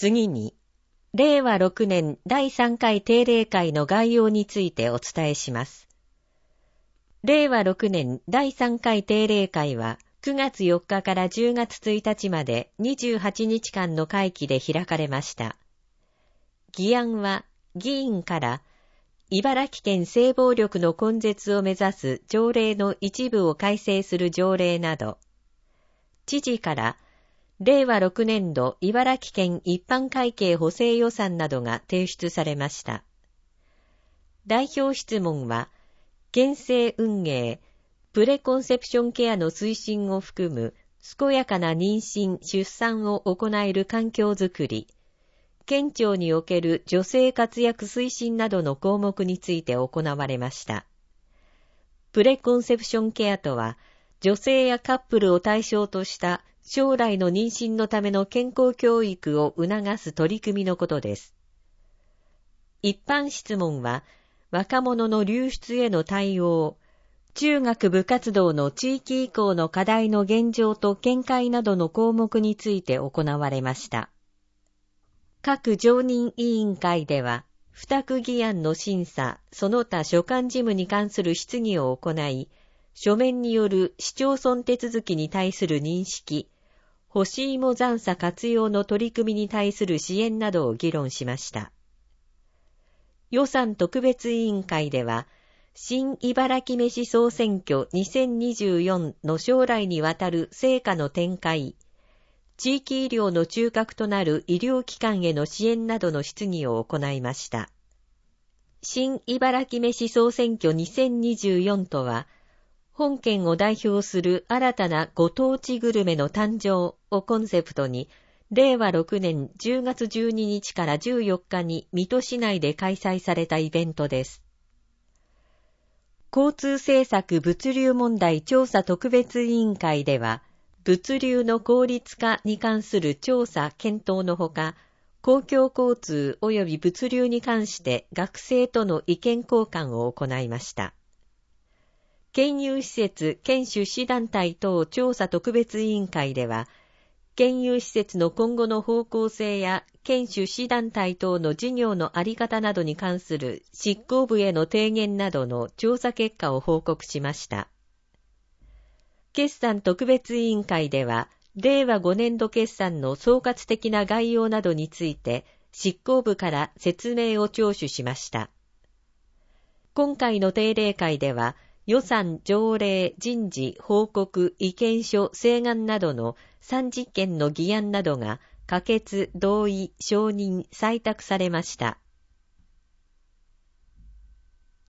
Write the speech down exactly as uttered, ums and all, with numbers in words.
次に、れいわろくねんだいさんかい定例会の概要についてお伝えします。れいわろくねんだいさんかい定例会はくがつよっかからじゅうがつついたちまでにじゅうはちにちかんの会期で開かれました。議案は議員から茨城県性暴力の根絶を目指す条例の一部を改正する条例など、知事かられいわろくねんど茨城県一般会計補正予算などが提出されました。代表質問は、県政運営、プレコンセプションケアの推進を含む健やかな妊娠・出産を行える環境づくり、県庁における女性活躍推進などの項目について行われました。プレコンセプションケアとは、女性やカップルを対象とした将来の妊娠のための健康教育を促す取り組みのことです。一般質問は、若者の流出への対応、中学部活動の地域移行の課題の現状と見解などの項目について行われました。各常任委員会では、付託議案の審査、その他所管事務に関する質疑を行い、書面による市町村手続きに対する認識、干し芋残差活用の取り組みに対する支援などを議論しました。予算特別委員会では、新茨城飯総選挙にせんにじゅうよんの将来にわたる成果の展開、地域医療の中核となる医療機関への支援などの質疑を行いました。新茨城飯総選挙にせんにじゅうよんとは、本県を代表する新たなご当地グルメの誕生をコンセプトに、れいわろくねんじゅうがつじゅうににちからじゅうよっかに水戸市内で開催されたイベントです。交通政策物流問題調査特別委員会では、物流の効率化に関する調査検討のほか、公共交通及び物流に関して学生との意見交換を行いました。県有施設、県出資団体等調査特別委員会では、県有施設の今後の方向性や県出資団体等の事業の在り方などに関する執行部への提言などの調査結果を報告しました。決算特別委員会では、れいわごねんど決算の総括的な概要などについて執行部から説明を聴取しました。今回の定例会では、予算、条例、人事、報告、意見書、請願などのさんじゅっけんの議案などが可決、同意、承認、採択されました。